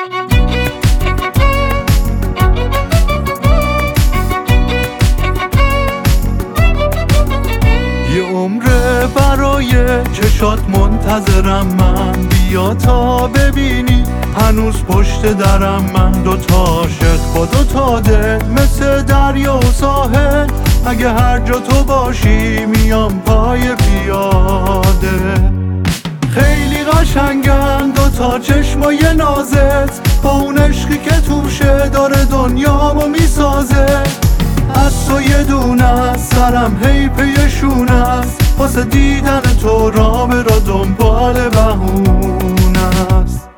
یه عمره برای چشات منتظرم من، بیا تا ببینی هنوز پشت درم من. دوتا عاشق با دوتا دل مثل دریا و ساحل، اگه هر جا تو باشی میام پای پیاده. خیلی قشنگن دوتا چشمای نازت، با اون عشقی که توشه داره دنیامو میسازه. از تو یه دونه است سرم هی پیشون است، واسه دیدن تو راه را دنبال بهونه است.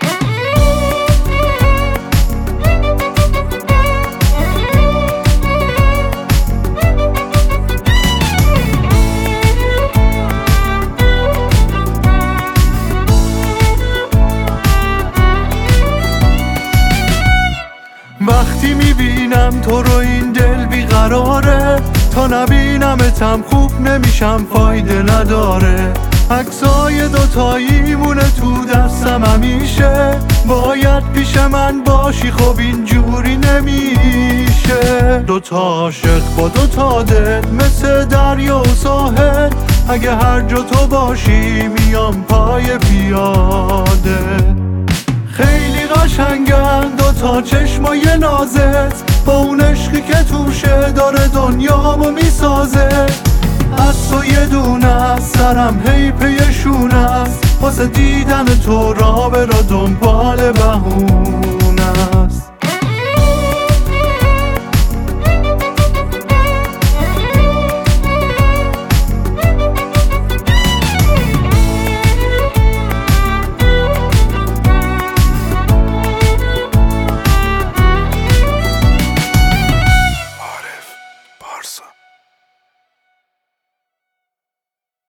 وقتی میبینم تو رو این دل بیقراره، تا نبینمتم خوب نمیشم فایده نداره. عکسای دوتایی مونه تو دستم همیشه، باید پیش من باشی خب اینجوری نمیشه. دوتا عاشق با دوتا دل مثل دریا و ساحل، اگه هر جا تو باشی میام پای پیاده. خیلی قشنگن دوتا چشمای نازت، با اون عشقی که توشه داره دنیامو میسازه. از تو یه دونه است سرم هی پیشون است، واسه دیدن تو راه را دنبال بهونه.